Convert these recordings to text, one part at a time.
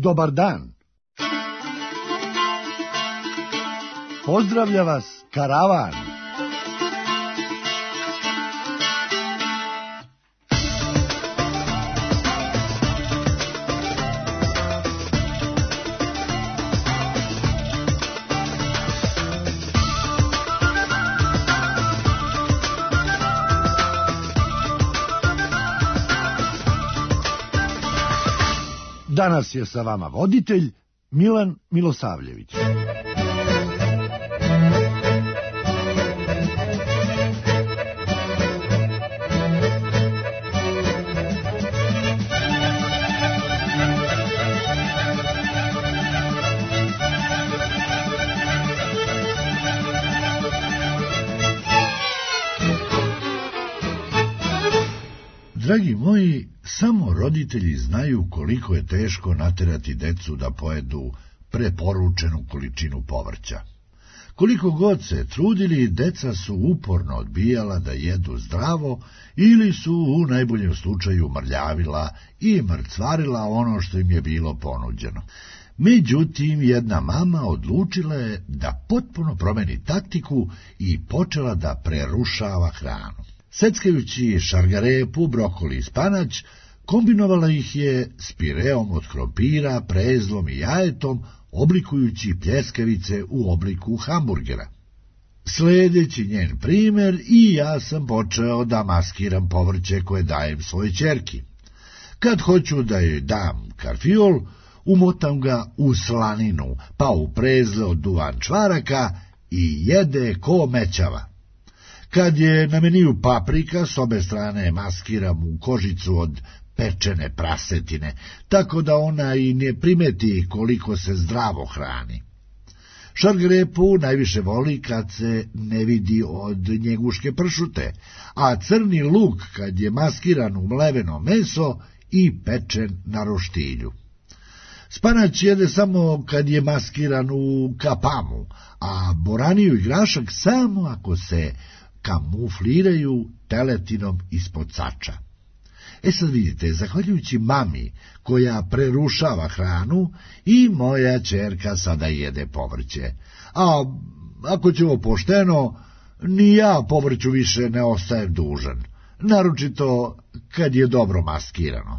dobar dan. Pozdravlja vas karavan. Danas je sa vama voditelj Milan Milosavljević. Dragi moji, samo roditelji znaju koliko je teško naterati decu da pojedu preporučenu količinu povrća. Koliko god se trudili, deca su uporno odbijala da jedu zdravo ili su u najboljem slučaju mrljavila i mrcvarila ono što im je bilo ponuđeno. Međutim, jedna mama odlučila je da potpuno promeni taktiku i počela da prerušava hranu. Seckajući šargarepu, brokoli i spanać, kombinovala ih je s pireom od krompira, prezlom i jajetom, oblikujući pljeskavice u obliku hamburgera. Sledeći njen primer, i ja sam počeo da maskiram povrće koje dajem svojoj ćerki. Kad hoću da joj dam karfiol, umotam ga u slaninu, pa u prezle od duvan čvaraka i jede ko mećava. Kad je na meniju paprika, s obe strane maskiram u kožicu od pečene prasetine, tako da ona i ne primeti koliko se zdravo hrani. Šargarepu najviše voli kad se ne vidi od njeguške pršute, a crni luk kad je maskiran u mleveno meso i pečen na roštilju. Spanać jede samo kad je maskiran u kapamu, a boraniju i grašak samo ako se kamufliraju teletinom ispod sača. Sad vidite, zahvaljujući mami koja prerušava hranu, i moja ćerka sada jede povrće. A ako ćemo pošteno, ni ja povrću više ne ostajem dužan, naročito kad je dobro maskirano.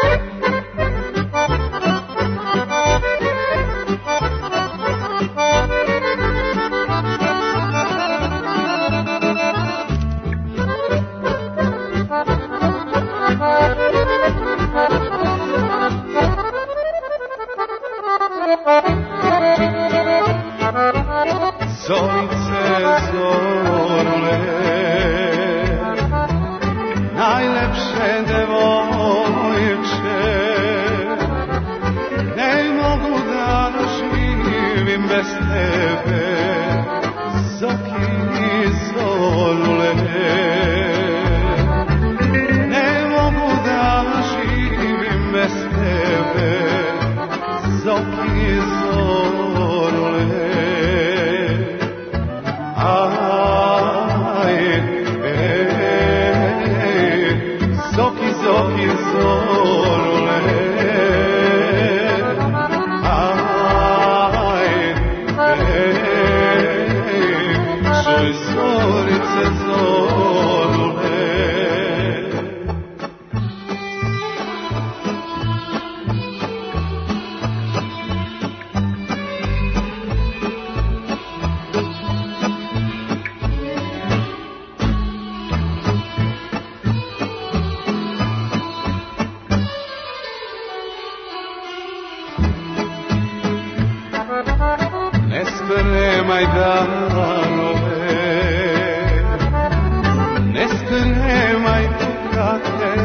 Zorice zorule, najlepše devojče, ne mogu da živim bez tebe, zoki zorule, ne mogu da živim bez tebe, zoki zorule. Zoki zorule, zorice zorule. Ne spremaj darove, ne spremaj bukate,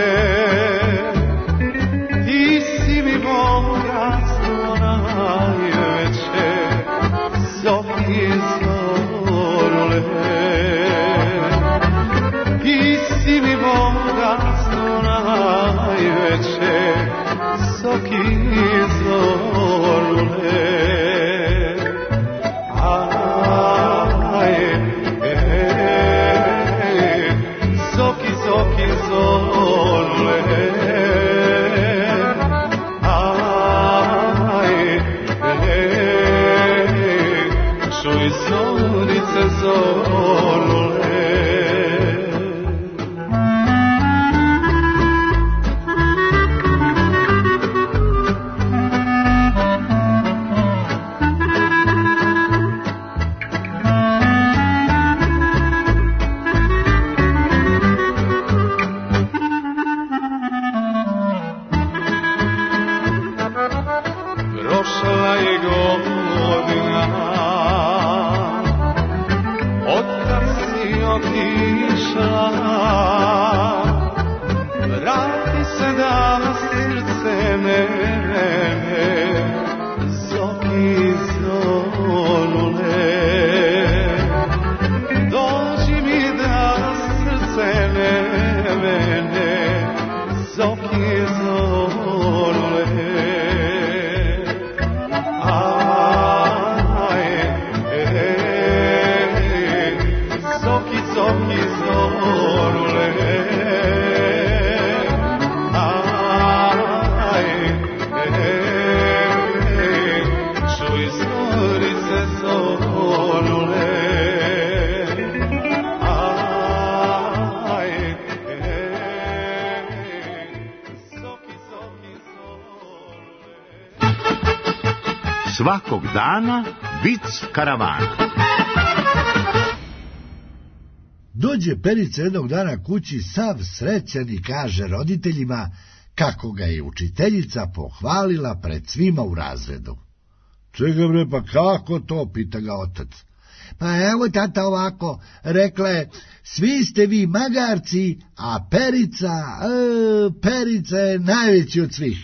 ti si mi bogatstvo najveće, zoki zorule. Ti si mi bogatstvo najveće, zoki zorule. Zorule, zorice zorule. Prošla je godina, otkad si otišla, vrati se da srce mene, zoki zonule. Dođi mi da srce mene, zoki zonule. Svakog dana vic karavana. Dođe Perica jednog dana kući sav srećan i kaže roditeljima kako ga je učiteljica pohvalila pred svima u razredu. Čega bre, pa kako to, pita ga otac. Pa evo tata ovako, rekla je, svi ste vi magarci, a Perica je najveći od svih.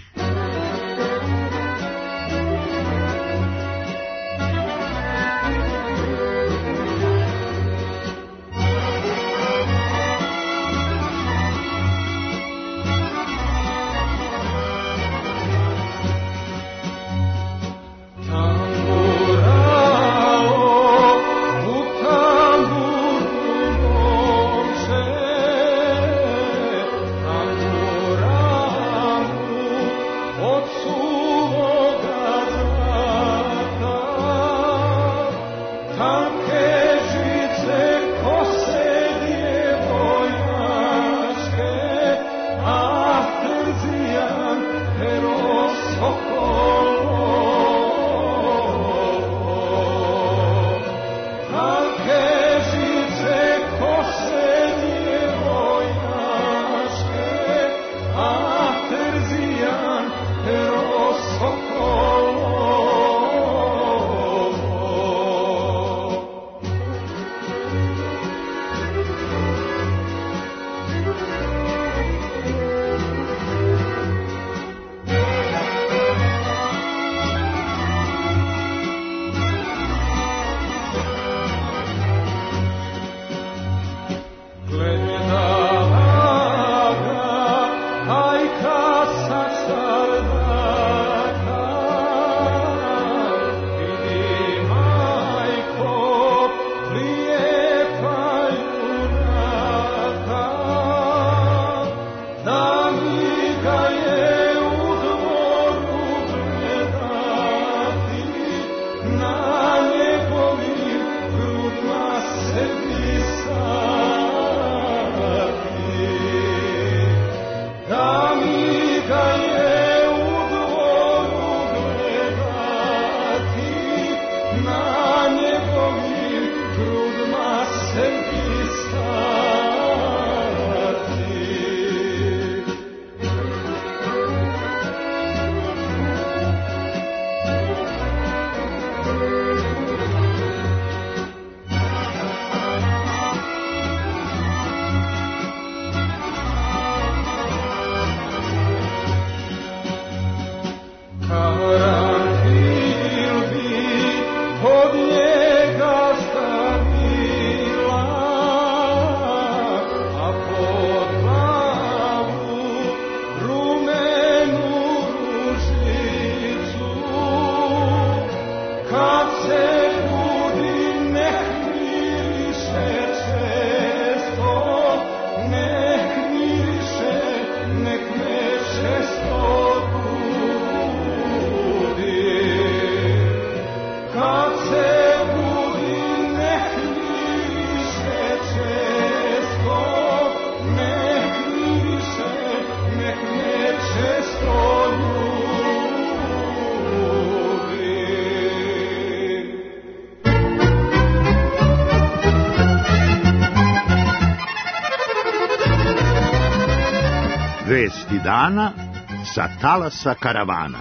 Vesti dana sa talasa karavana.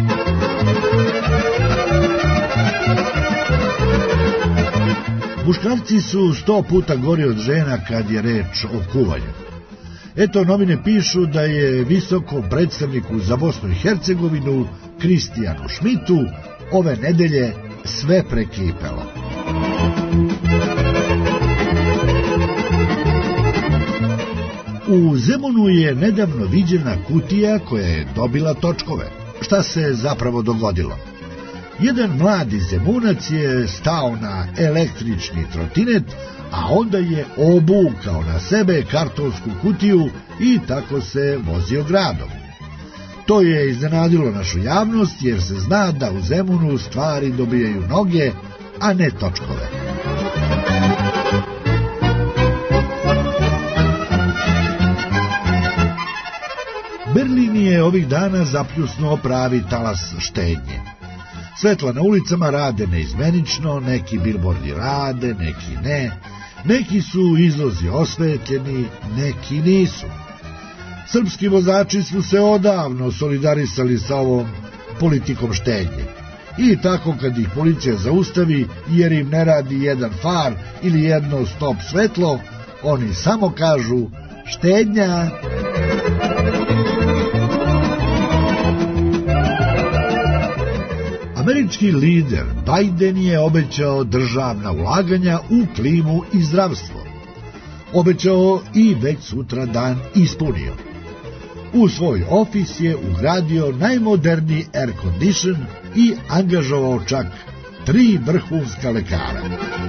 Muškarci su 100 puta gori od žena kad je reč o kuvanju. Eto, novine pišu da je visokom predstavniku za Bosnu i Hercegovinu, Kristijanu Šmitu, ove nedelje sve prekipelo. U Zemunu je nedavno viđena kutija koja je dobila točkove. Šta se zapravo dogodilo? Jedan mladi Zemunac je stao na električni trotinet, a onda je obukao na sebe kartonsku kutiju i tako se vozio gradom. To je iznenadilo našu javnost jer se zna da u Zemunu stvari dobijaju noge, a ne točkove. Berlin je ovih dana zapljusnuo pravi talas štednje. Svetla na ulicama rade neizmenično, neki bilbordi rade, neki ne, neki su izlozi osvetljeni, neki nisu. Srpski vozači su se odavno solidarisali sa ovom politikom štednje. I tako kad ih policija zaustavi jer im ne radi jedan far ili jedno stop svetlo, oni samo kažu štednja. Američki lider Biden je obećao državna ulaganja u klimu i zdravstvo. Obećao i već sutra dan ispunio. U svoj ofis je ugradio najmoderniji air condition i angažovao čak 3 vrhunska lekara.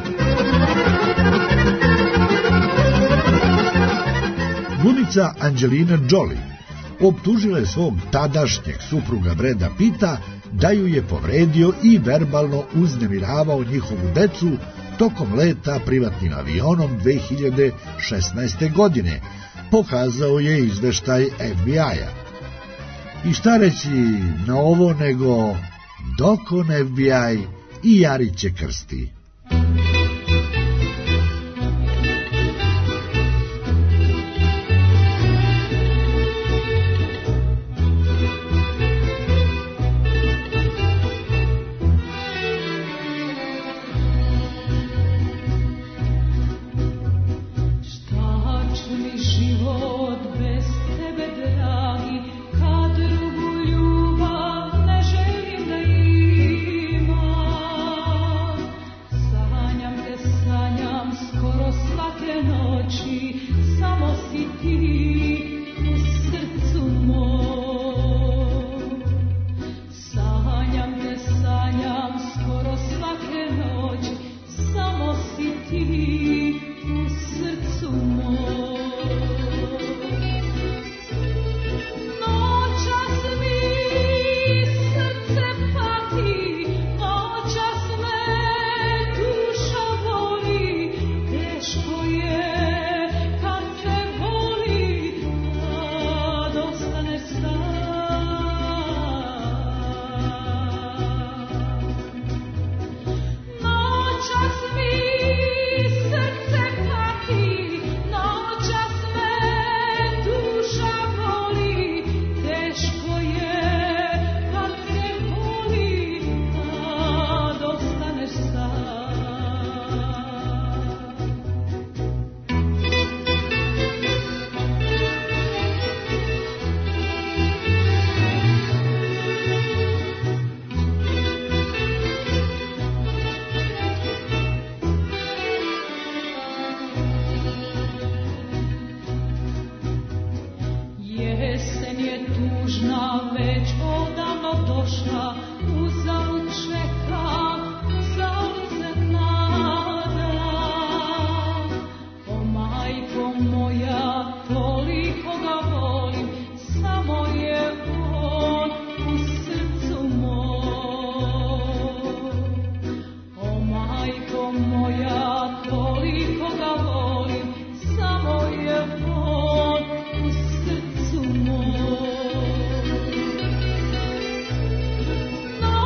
Glumica Angelina Jolie optužila je svog tadašnjeg supruga Brada Pitta da ju je povredio i verbalno uznemiravao njihovu decu tokom leta privatnim avionom 2016. godine, pokazao je izveštaj FBI-a. I šta reći na ovo nego dokon FBI i jariće krsti. No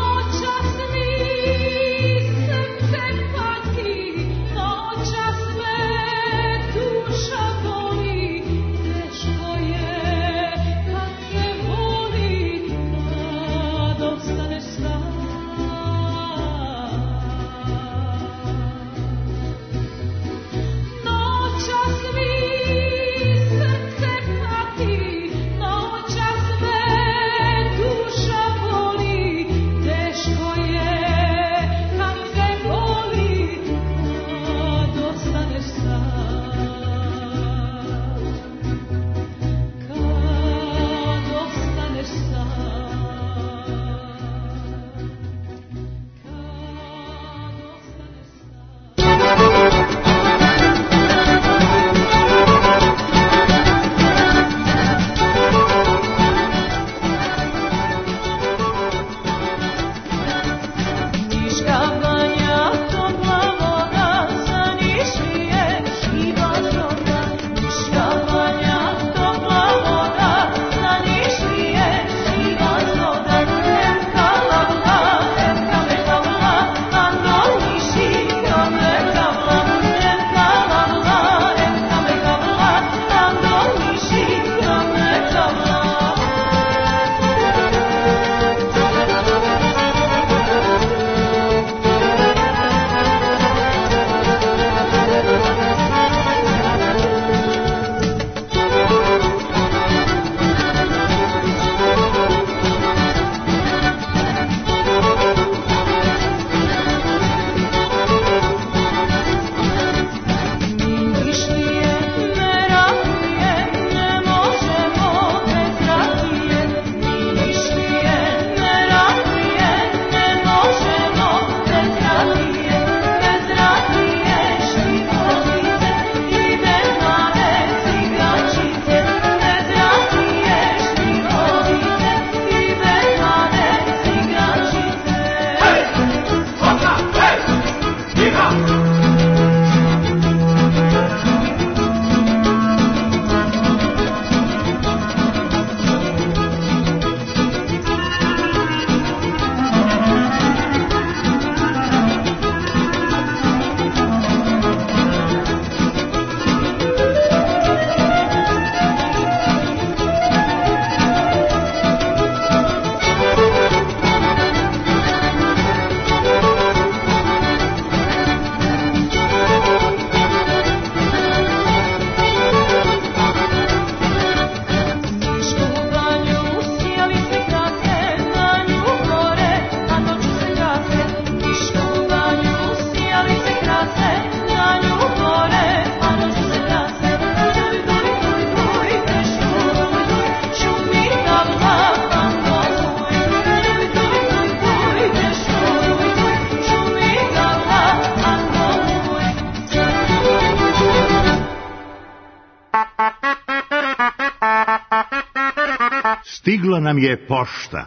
stigla nam je pošta.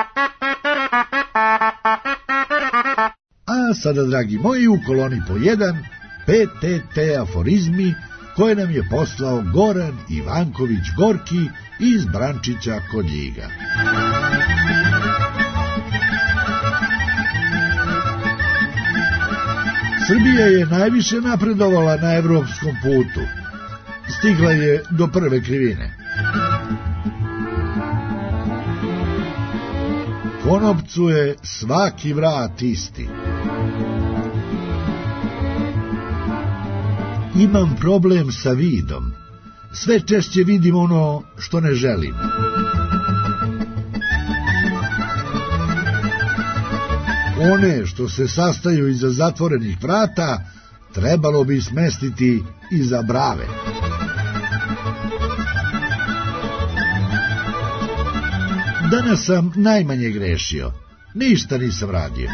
A sada, dragi moji, u koloni po 1, PTT aforizmi koje nam je poslao Goran Ivanković Gorki iz Brančića kod Ljiga. Srbija je najviše napredovala na evropskom putu. Stigla je do prve krivine. Konopcu je svaki vrat isti. Imam problem sa vidom. Sve češće vidim ono što ne želim. One što se sastaju iza zatvorenih vrata trebalo bi smestiti iza brave. Danas sam najmanje grešio. Ništa nisam radio.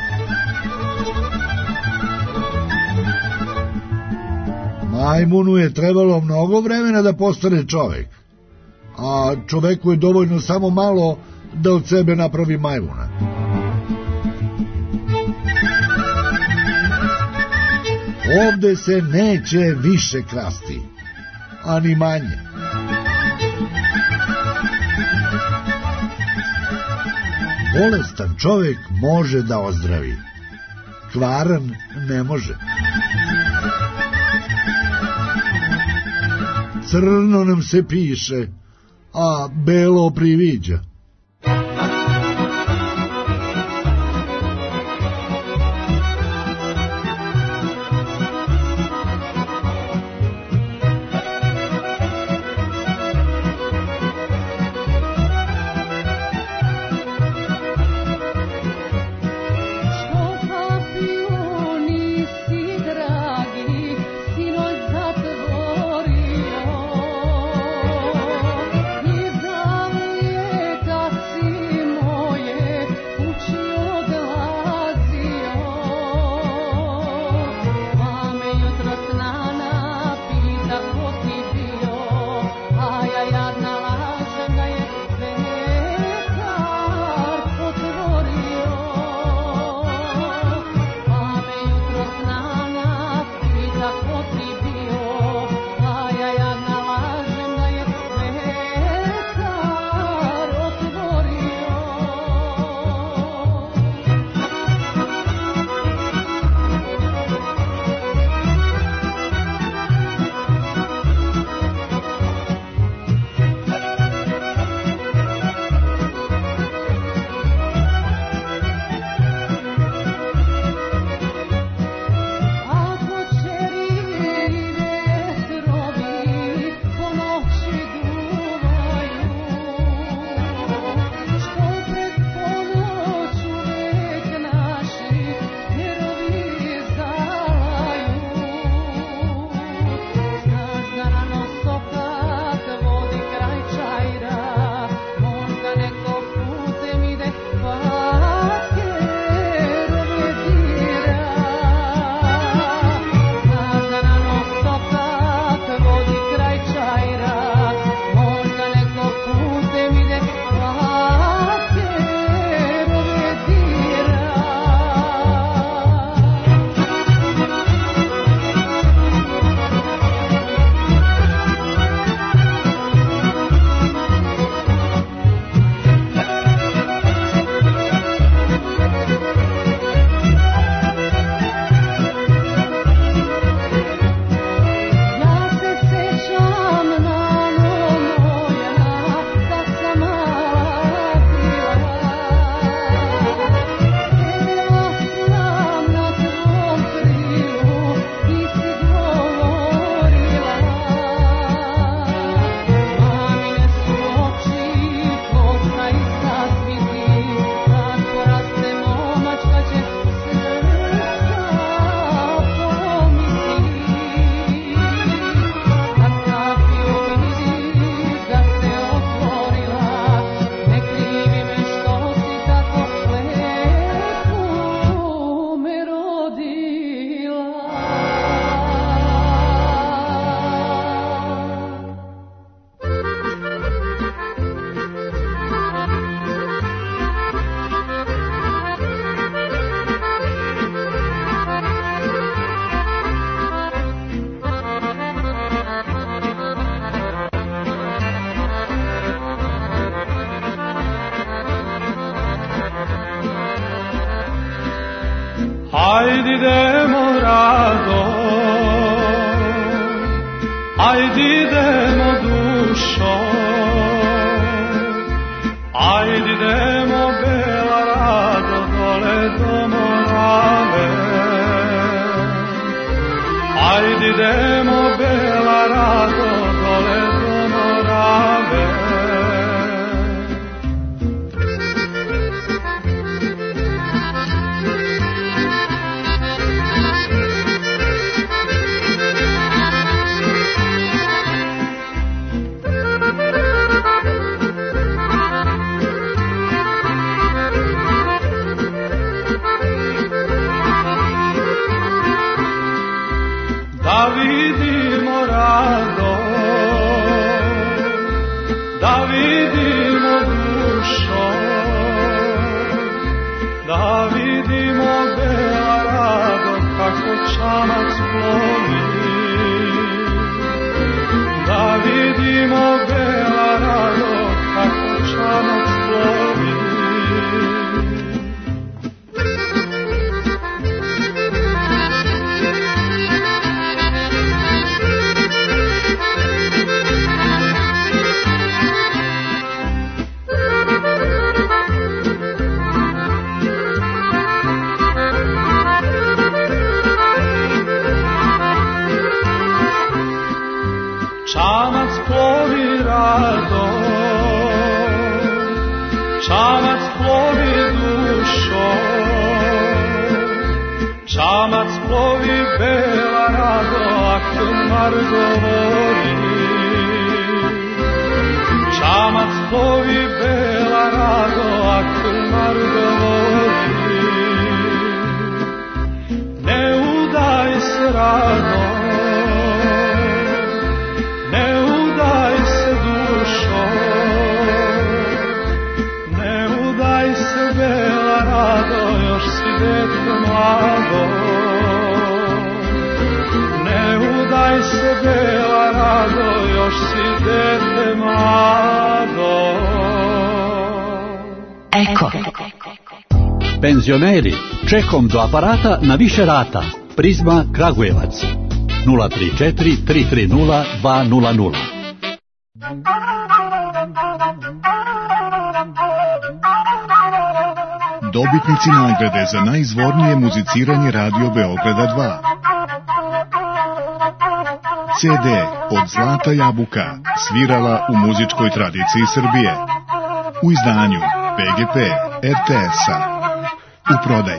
Majmunu je trebalo mnogo vremena da postane čovek, a čoveku je dovoljno samo malo da od sebe napravi majmuna. Ovde se neće više krasti, ani manje. Bolestan čovek može da ozdravi, kvaran ne može. Crno nam se piše, a belo priviđa. Zatvorio, i zavljeta Ajde idemo rado, ajde idemo dušo, ajde idemo bela rado dole do Morave. Ajde idemo bela rado dole do Morave. Da vidimo rado, da vidimo dušo, da vidimo bela rado kako čamac plovi. Da vidimo bela rado kako čamac plovi. Čamac plovi rado, čamac plovi dušo, čamac plovi bela rado, ako mar govori. Čamac plovi bela rado, ako mar govori. Ne udaj se rado, još si dete mlado, ne udaj se bela rado, još si dete mlado. Eko. Penzioneri, čekom do aparata na više rata. Prizma Kragujevac 034 330 200. Dobitnici nagrade za najizvornije muziciranje Radio Beograda 2. CD od Zlata Jabuka svirala u muzičkoj tradiciji Srbije. U izdanju PGP RTS-a. U prodaji.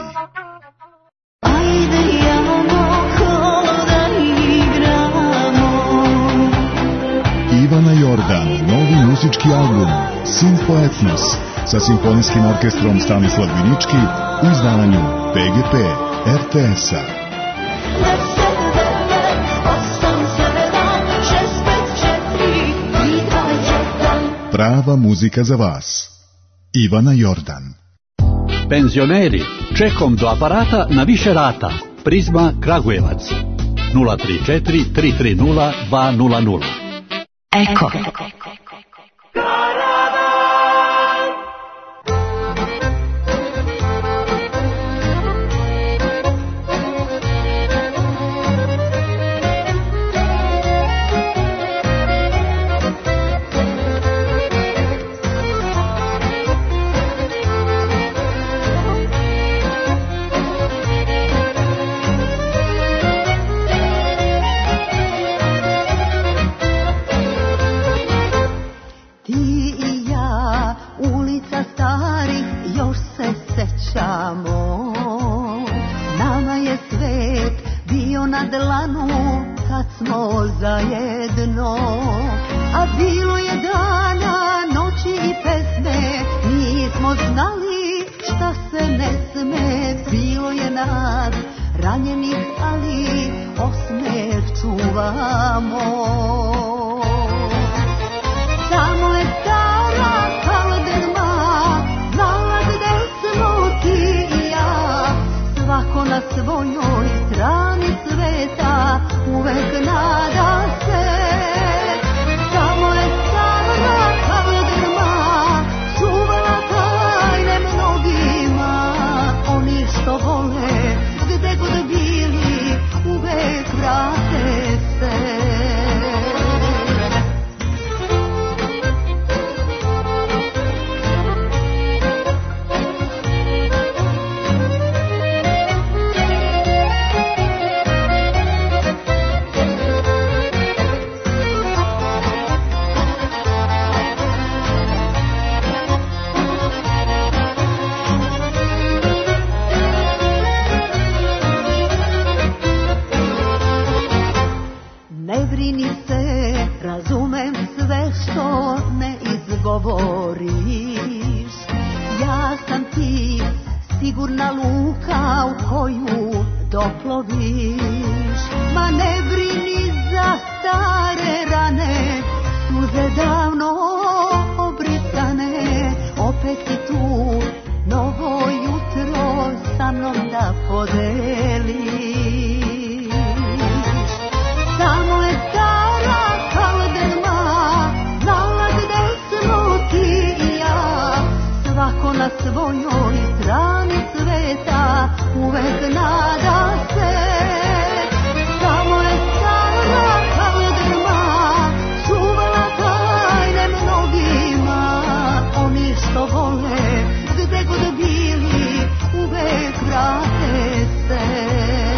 Ivana Jordan, novi muzički album Simfoetnos sa simfonijskim orkestrom Stanislav Vinički u izdanju PGP RTS-a. Prava muzika za vas. Ivana Jordan. Penzioneri, čekom do aparata na više rata. Prizma Kragujevac 034 330 200. Eko. gde god bili, uvek vrate se. Razumem sve što ne izgovoriš, ja sam ti sigurna luka u koju doploviš. Ma ne brini za stare rane, suze davno obrisane, opet ti tu novo jutro sa mnom da podeliš. Samo je stara svako na svojoj strani sveta uvek nada se. Samo je stara kao drma, čuvala tajne mnogima. Oni što vole, gde god bili, uvek vrate se.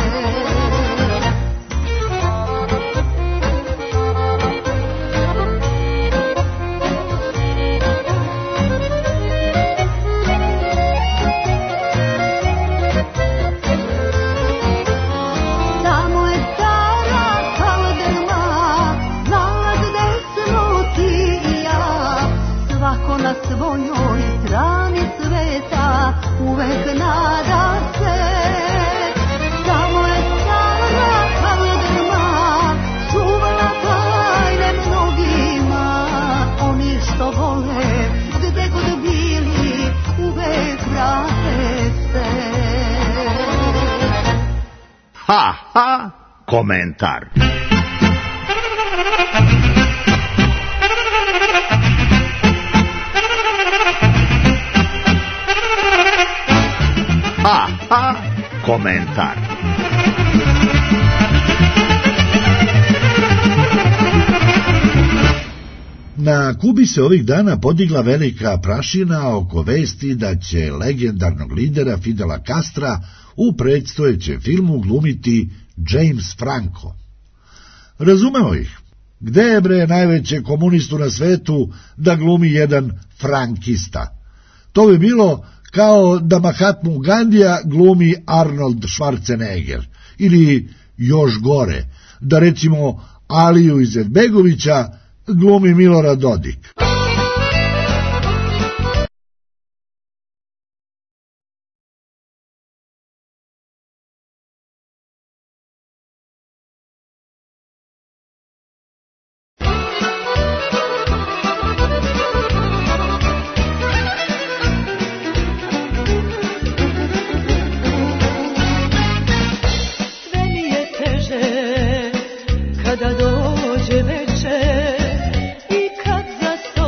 Svojoj strani sveta uvek nada se. Samo je stara kao drma, čuvala tajne mnogima. Oni što vole, gde god bili, uvek vrate se. Ha, ha, komentar. Ha, ha, komentar. Na Kubi se ovih dana podigla velika prašina oko vesti da će legendarnog lidera Fidela Castra u predstojećem filmu glumiti James Franco. Razumeo ih. Gde je bre najveće komunistu na svetu da glumi jedan frankista? To bi bilo kao da Mahatmu Gandija glumi Arnold Schwarzenegger, ili još gore, da recimo Aliju Izetbegovića glumi Milorad Dodik. Kada dođe večer i kad za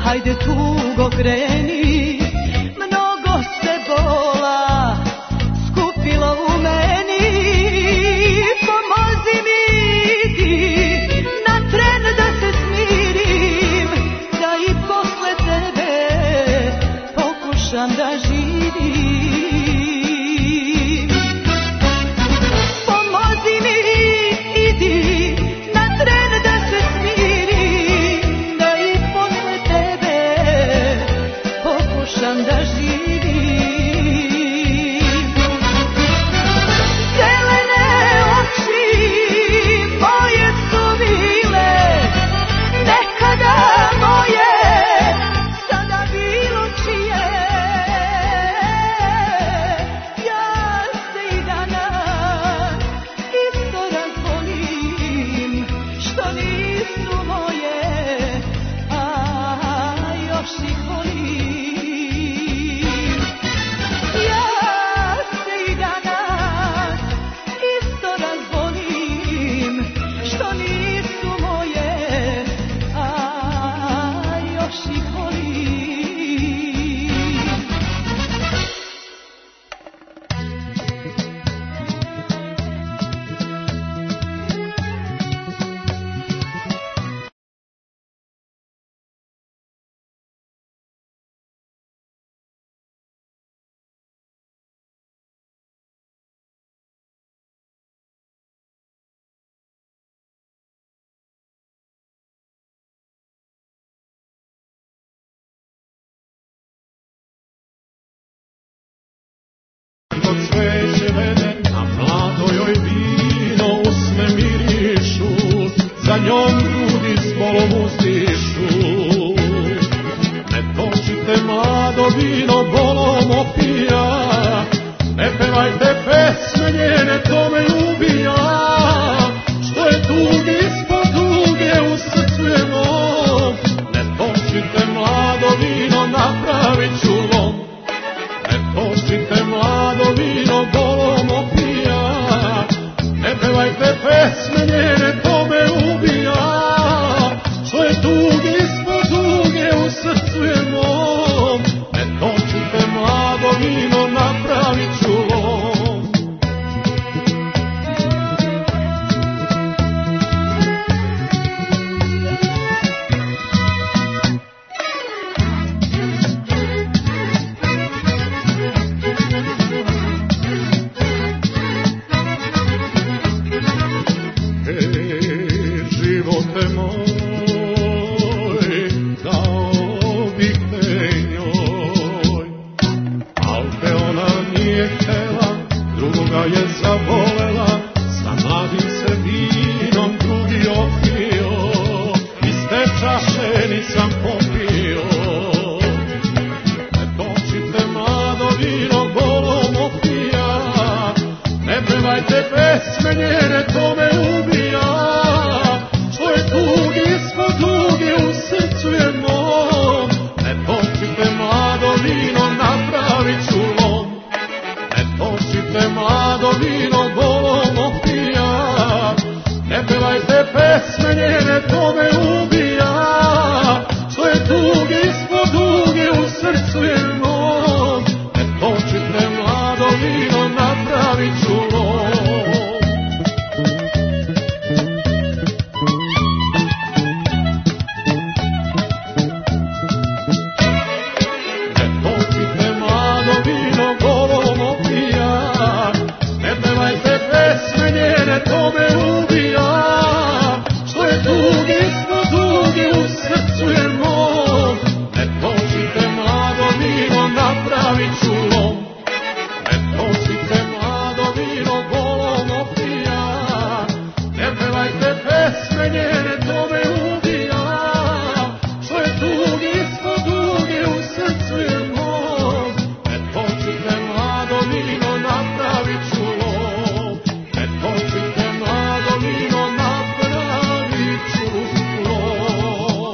hajde tugo kreni, mnogo se bola skupilo u meni. Pomozi mi, idi na tren da se smirim, da i posle tebe pokušam da živim. Pomozi mi, idi na tren da se smirim, da i posle tebe pokušam da živim. Zelene oči moje su bile, nekada moje, sada bilo čije. Ja se i danas isto razvolim, što nisu moje, a još ih volim. Ja se i danas isto razvolim, što nisu moje, a još ih volim. Dok cveće vene, na mladojoj vino usne mirišu, za njom ljudi s bolom uzdišu. Ne točite mlado vino, bolom opija, ne pevajte pesme njene, to me ubija. Što je tugi ispod tuge u srcu je mom, ne točite mlado vino, napravit ću lom. Ne točite mlado vino, bolom opija, ne pevajte pesme njene, to me ubija. Što je tugi ispod tuge u srcu je mom, ne točite mlado vino, napravit ću lom. Živote moj, dao bih te njoj, al te ona nije htela, drugoga je zavolela, sa mladim se vinom drugi opio, iz te čaše nisam popio. Ne točite mlado vino, bolom opija, ne pevajte pesme njene, to me ubija. Što je tugi ispod tuge u srcu je mom, ne točite mlado vino, napravit ću lom. Ne točite mlado vino, bolom opija, ne pevajte pesme njene, to me ubija. Što je tugi ispod tuge u srcu je mom, ne točite mlado vino, napravit ću lom. To me ubija, što je tugi ispod tuge u srcu je mom. Ne točite mlado vino, napravit ću lom. Ne točite mlado vino, bolom opija, ne pevajte pesme njene, to me ubija. Što je tugi ispod tuge u srcu je mom. Ne točite mlado vino, napravit ću lom. Ne točite mlado vino, napravit ću lom.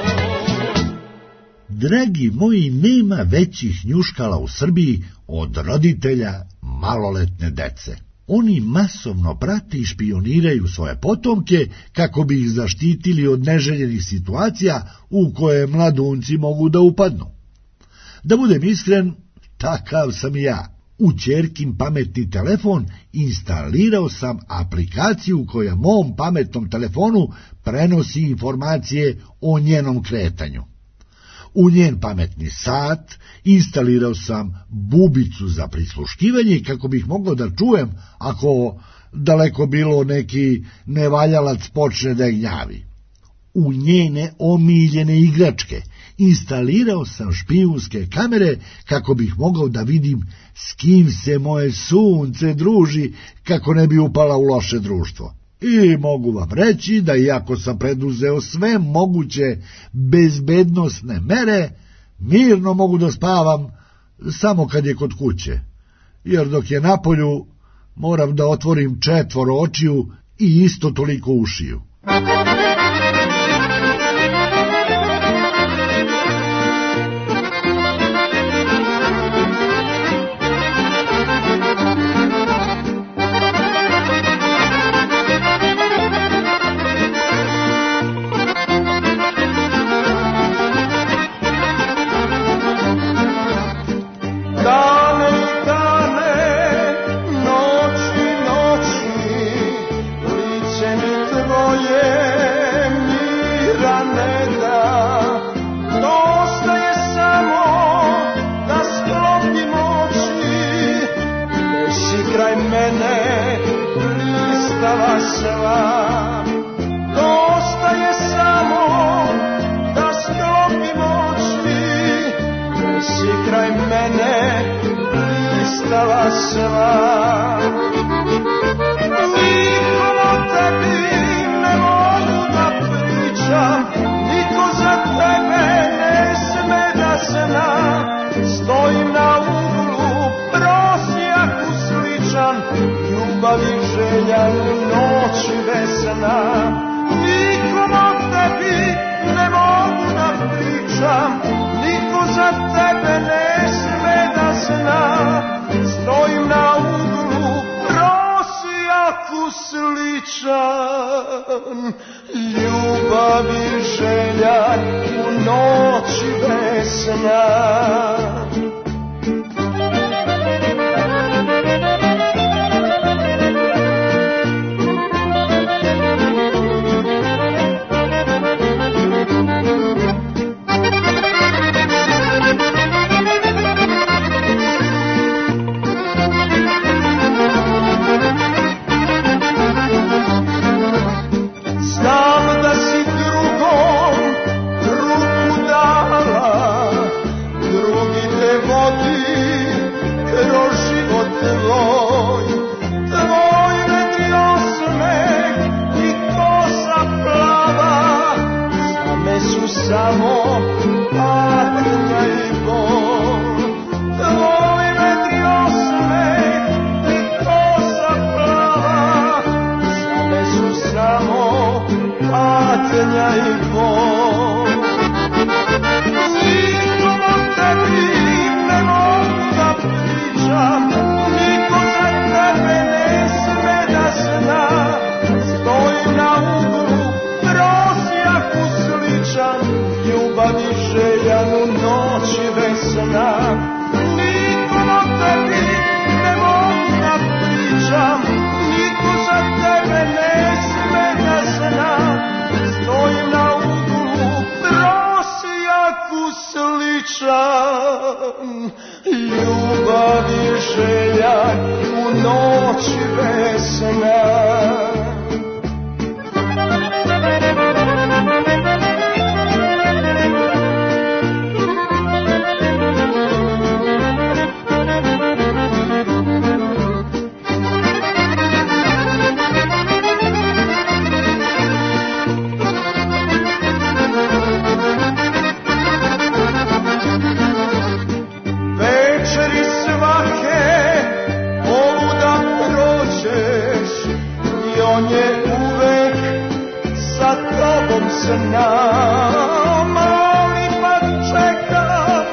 Dragi moji, nema većih njuškala u Srbiji od roditelja maloletne dece. Oni masovno prate i špioniraju svoje potomke kako bi ih zaštitili od neželjenih situacija u koje mladunci mogu da upadnu. Da budem iskren, takav sam i ja. U ćerkin pametni telefon instalirao sam aplikaciju koja mom pametnom telefonu prenosi informacije o njenom kretanju. U njen pametni sat instalirao sam bubicu za prisluškivanje kako bih mogao da čujem ako daleko bilo neki nevaljalac počne da gnjavi. U njene omiljene igračke instalirao sam špijunske kamere kako bih mogao da vidim s kim se moje sunce druži kako ne bi upala u loše društvo. I mogu vam reći da iako sam preduzeo sve moguće bezbednosne mere, mirno mogu da spavam samo kad je kod kuće, jer dok je napolju moram da otvorim 4 očiju i isto toliko ušiju.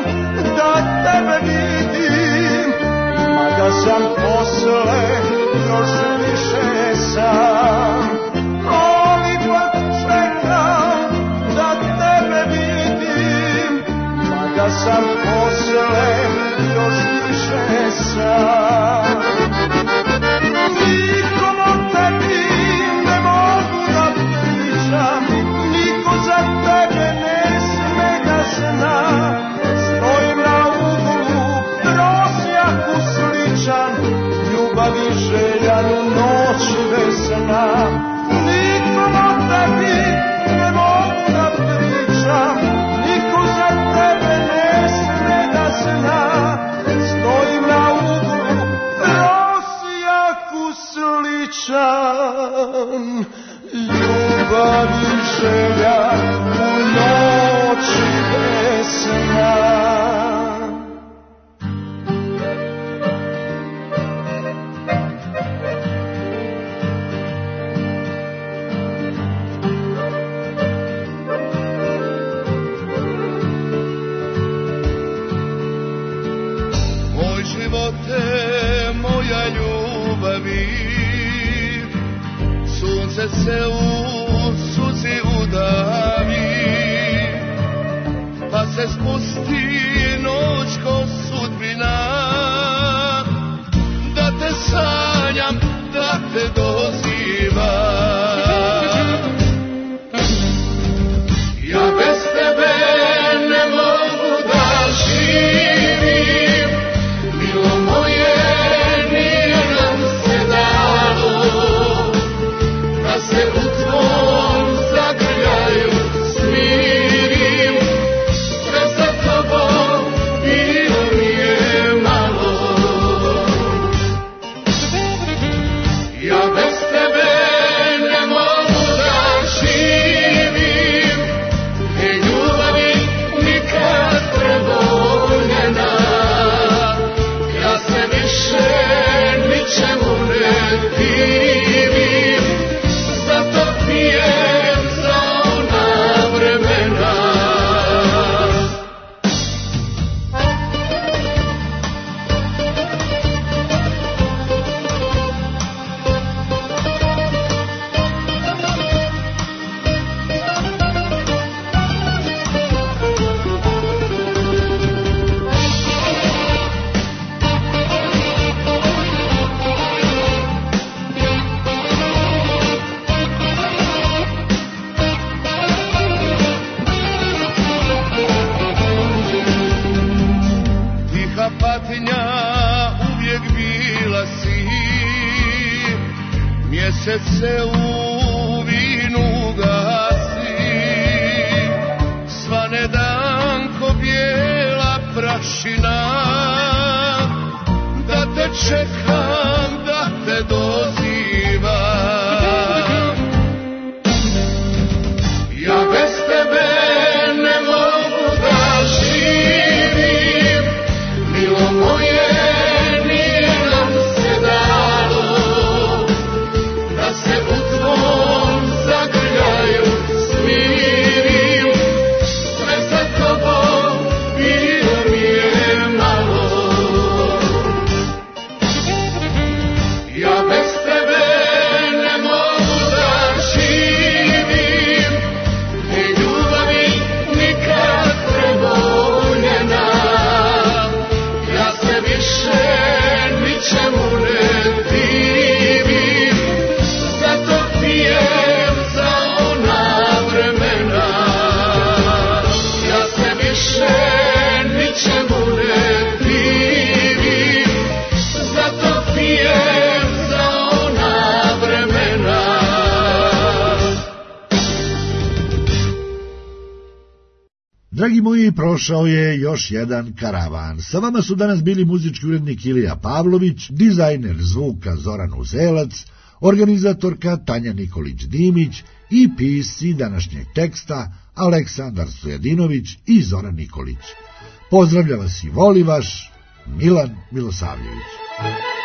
Sam posle još više sam, ali pak čekam da tebe vidim, mada sam posle još više sam. Nikom o tebi ne mogu da pričam, niko za tebe ne sme da zna. Stojim na uglu, prosjaku sličan, ljubavi željan u noći bez sna. Nikom o tebi ne mogu da pričam, niko za tebe ne sme da zna. Stojim na uglu, prosjaku sličan, ljubavi željan u noći bez sna. Moj živote, moja ljubavi, sunce se u suzi udavi, pa se spusti noć ko sudbina, da te sanjam, da te dozivam. Ja bez tebe ne mogu da živim, milo moje nije nam se dalo, da se u tvom zagrljaju smirim, sve za tobom bilo mi je malo. Ja bez tebe ne mogu da živim, ne ljubavi nikad preboljena, ja se više ničemu ne divim, zato pijem za ona vremena. Tiha patnja uvijek bila si, mjesec se u vinu gasi, svane dan ko bijela prašina, da te čekam, da te dozivam. Ja bez tebe ne mogu da živim, milo moje nije nam se dalo, da se u tvom zagrljaju smirim, sve za tobom bilo mi je malo. Ja bez tebe ne mogu da živim, ne ljubavi nikad preboljena, ja se više ničemu ne divim, zato pijem za ona vremena. Ja se više ničemu ne divim, zato pijem za ona vremena. Dragi moji, prošao je još jedan karavan. Sa vama su danas bili muzički urednik Ilija Pavlović, dizajner zvuka Zoran Uzelac, organizatorka Tanja Nikolić-Dimić i pisci današnjeg teksta Aleksandar Stojadinović i Zoran Nikolić. Pozdravlja vas i voli vaš Milan Milosavljević.